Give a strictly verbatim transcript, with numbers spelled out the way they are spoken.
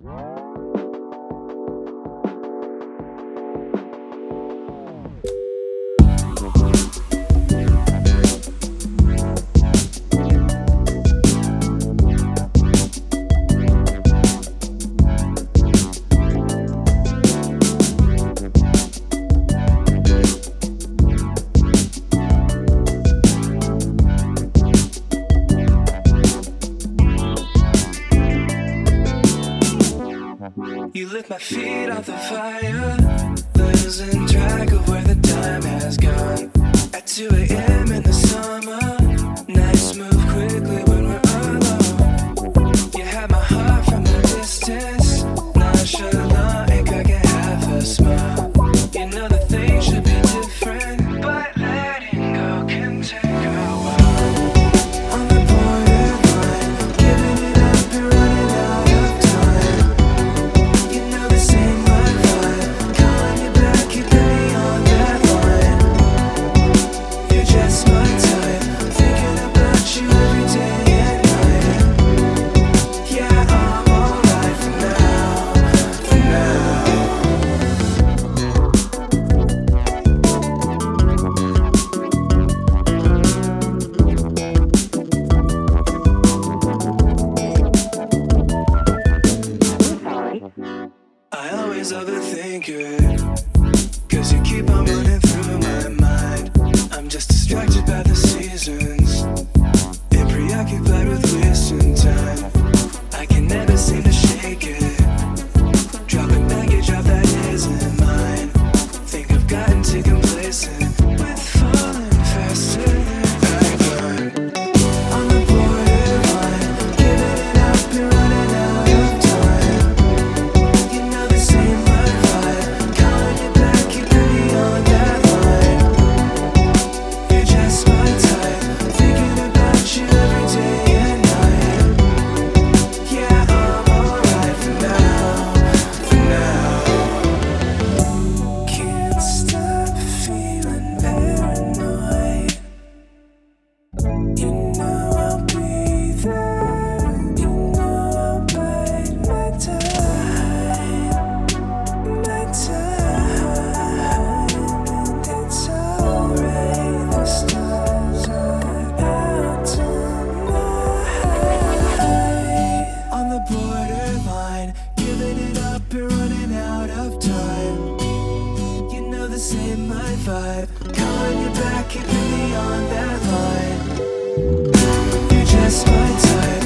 You lift my feet off the fire, losing track of where the time has gone. At two a.m. in the summer, nights move quickly when we're alone. You have my heart from a distance, nonchalant, ain't cracking half a smile. You know that things should be different, but letting go can take a while. On the borderline, giving it up and running out of time. You know this ain't my vibe, calling you back, keeping me on that line. You're just my type, thinking about you every day and night. Yeah, I'm alright for now, for now. I always overthink it, cause you keep on running through my mind. I'm just distracted by the seasons, and preoccupied with wasting time. I can never seem to shake it, dropping baggage off that isn't mine. Think I've gotten too complacent with falling faster than I climb. On the borderline, giving it up and running out of time. You know this ain't my vibe, calling you back, keeping me on that line. You're just my type, thinking about you every day and night. Yeah, I'm alright for now, for now. Can't stop feeling paranoid. You know I'll be there. You know I'll bide my time, my time. And it's alright, the stars are out tonight. On the borderline, giving it up and running out of time. You know this ain't my vibe, calling you back, keeping me on that line. You're just my type,